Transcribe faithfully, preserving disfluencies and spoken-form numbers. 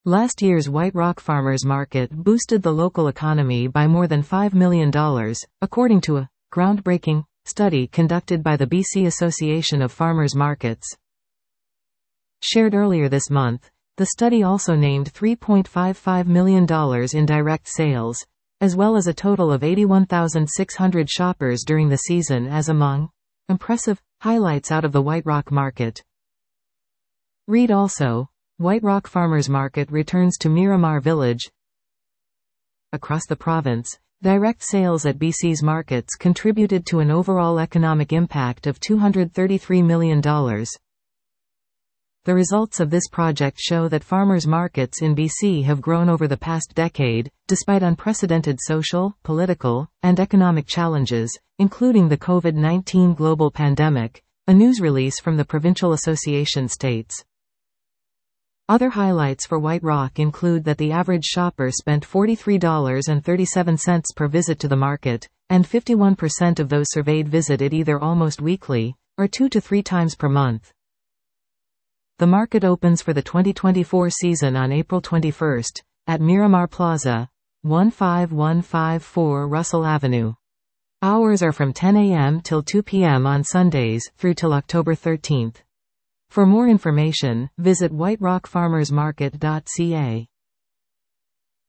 Last year's White Rock Farmers Market boosted the local economy by more than five million dollars, according to a groundbreaking study conducted by the B C Association of Farmers Markets. Shared earlier this month, the study also named three point five five million dollars in direct sales, as well as a total of eighty-one thousand six hundred shoppers during the season as among impressive highlights out of the White Rock Market. Read also, White Rock Farmers Market returns to Miramar Village. Across the province, direct sales at B C's markets contributed to an overall economic impact of two hundred thirty-three million dollars. The results of this project show that farmers' markets in B C have grown over the past decade, despite unprecedented social, political, and economic challenges, including the COVID nineteen global pandemic, a news release from the Provincial Association states. Other highlights for White Rock include that the average shopper spent forty-three dollars and thirty-seven cents per visit to the market, and fifty-one percent of those surveyed visit it either almost weekly, or two to three times per month. The market opens for the twenty twenty-four season on April twenty-first, at Miramar Plaza, one five one five four Russell Avenue. Hours are from ten a m till two p m on Sundays, through till October thirteenth. For more information, visit white rock farmers market dot c a.